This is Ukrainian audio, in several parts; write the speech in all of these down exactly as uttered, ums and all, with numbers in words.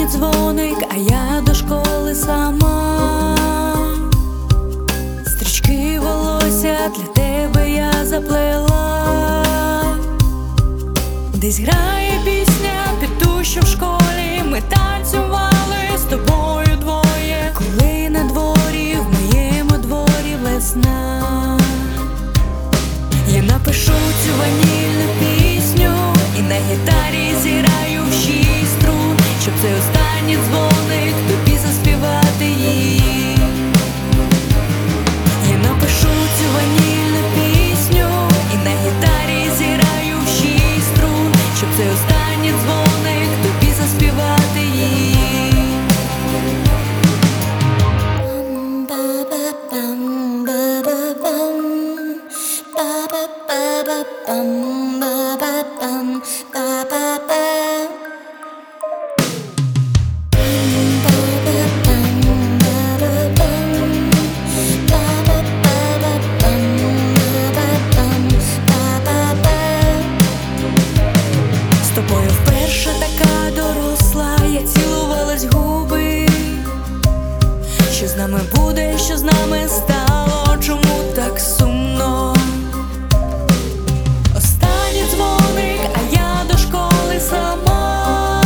дзвоник, а я до школи сама. Стрічки волосся для тебе я заплела. Десь грає пісня під дощем в школі. Ми танцювали з тобою двоє, коли на дворі, в моєму дворі весна. Я напишу цю ванільну пісню і на гітарі зіграю в шість струн, щоб цей останній дзвоник тобі заспівати її. Я напишу цю ванільну пісню і на гітарі зіграю в шість струн, щоб цей останній дзвоник тобі заспівати її. З тобою вперше така доросла, я цілувалась в губи. Що з нами буде, що з нами стало, чому так сумно? Останній дзвоник, а я до школи сама.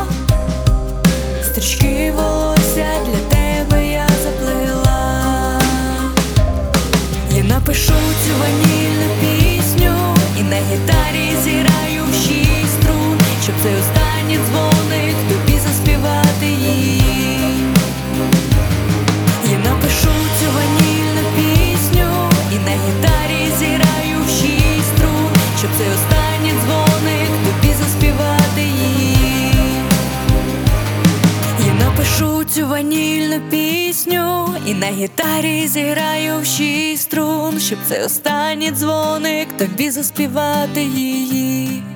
Стрічки волосся для тебе я заплела. Я напишу цю ванільну пісню і на гітарі зіграю в шість струн, щоб цей останній дзвоник тобі заспівати її. Я напишу цю ванільну пісню і на гітарі зіграю в шість струн, щоб цей останній дзвоник тобі заспівати її. Я напишу цю ванільну пісню і на гітарі зіграю в шість струн, щоб цей останній дзвоник тобі заспівати її.